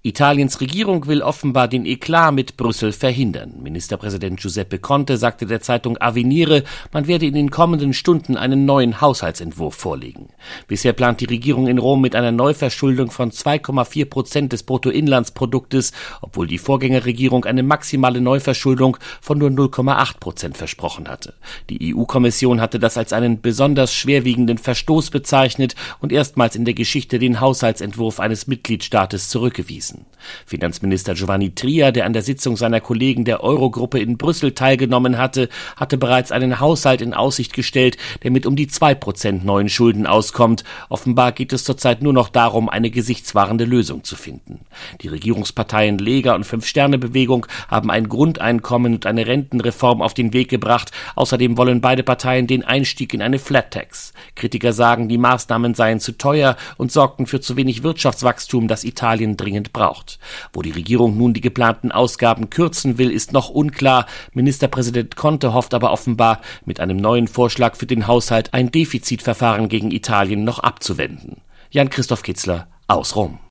Italiens Regierung will offenbar den Eklat mit Brüssel verhindern. Ministerpräsident Giuseppe Conte sagte der Zeitung Avvenire, man werde in den kommenden Stunden einen neuen Haushaltsentwurf vorlegen. Bisher plant die Regierung in Rom mit einer Neuverschuldung von 2,4% des Bruttoinlandsproduktes, obwohl die Vorgängerregierung eine maximale Neuverschuldung von nur 0,8% versprochen hatte. Die EU-Kommission hatte das als einen besonders schwerwiegenden Verstoß bezeichnet und erstmals in der Geschichte den Haushaltsentwurf eines Mitgliedstaates zurückgewiesen. Finanzminister Giovanni Tria, der an der Sitzung seiner Kollegen der Eurogruppe in Brüssel teilgenommen hatte, hatte bereits einen Haushalt in Aussicht gestellt, der mit um die 2% neuen Schulden auskommt. Offenbar geht es zurzeit nur noch darum, eine gesichtswahrende Lösung zu finden. Die Regierungsparteien Lega und Fünf-Sterne-Bewegung haben ein Grundeinkommen und eine Rentenreform auf den Weg gebracht. Außerdem wollen beide Parteien den Einstieg in eine Flat-Tax. Kritiker sagen, die Maßnahmen seien zu teuer und sorgten für zu wenig Wirtschaftswachstum, das Italien dringend braucht. Wo die Regierung nun die geplanten Ausgaben kürzen will, ist noch unklar. Ministerpräsident Conte hofft aber offenbar, mit einem neuen Vorschlag für den Haushalt ein Defizitverfahren gegen Italien noch abzuwenden. Jan-Christoph Kitzler aus Rom.